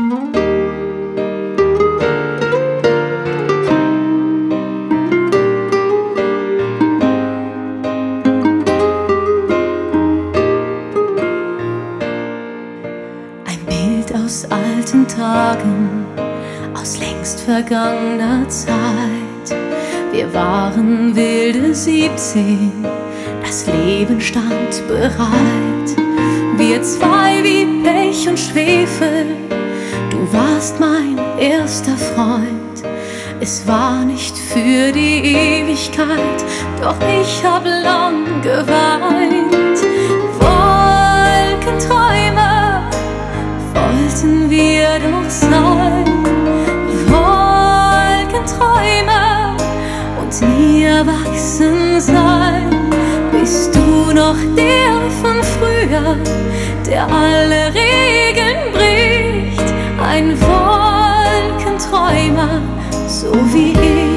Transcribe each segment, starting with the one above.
Aus alten Tagen, aus längst vergangener Zeit. Wir waren wilde 17, das Leben stand bereit. Wir zwei wie Pech und Schwefel, du warst mein erster Freund. Es war nicht für die Ewigkeit, doch ich hab lang geweint. Wolkenträume wollten wir doch sein, Wolkenträume und nie erwachsen sein. Bist du noch der von früher, der alle Regeln bricht? Ein Wolkenträumer, so wie ich.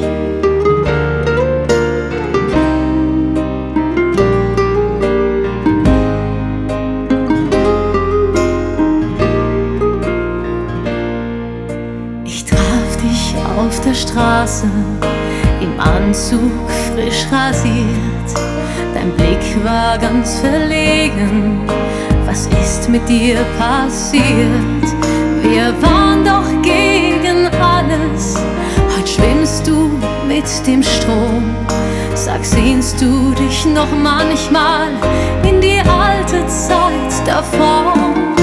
Auf der Straße, im Anzug frisch rasiert. Dein Blick war ganz verlegen, was ist mit dir passiert? Wir waren doch gegen alles, heute schwimmst du mit dem Strom. Sag, sehnst du dich noch manchmal in die alte Zeit davor?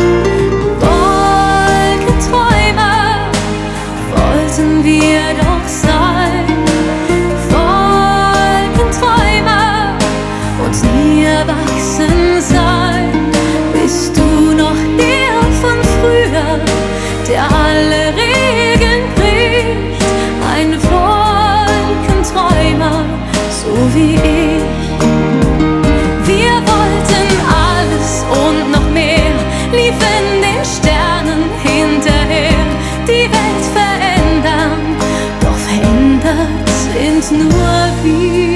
Wollten wir doch sein, Wolkenträumer und nie erwachsen sein. Bist du noch der von früher, der alle Regeln bricht? Ein Wolkenträumer, so wie ich. Wir wollten alles und noch mehr, liefen den Sternen hinterher. Die Welt verändern, doch verändert sind nur wir.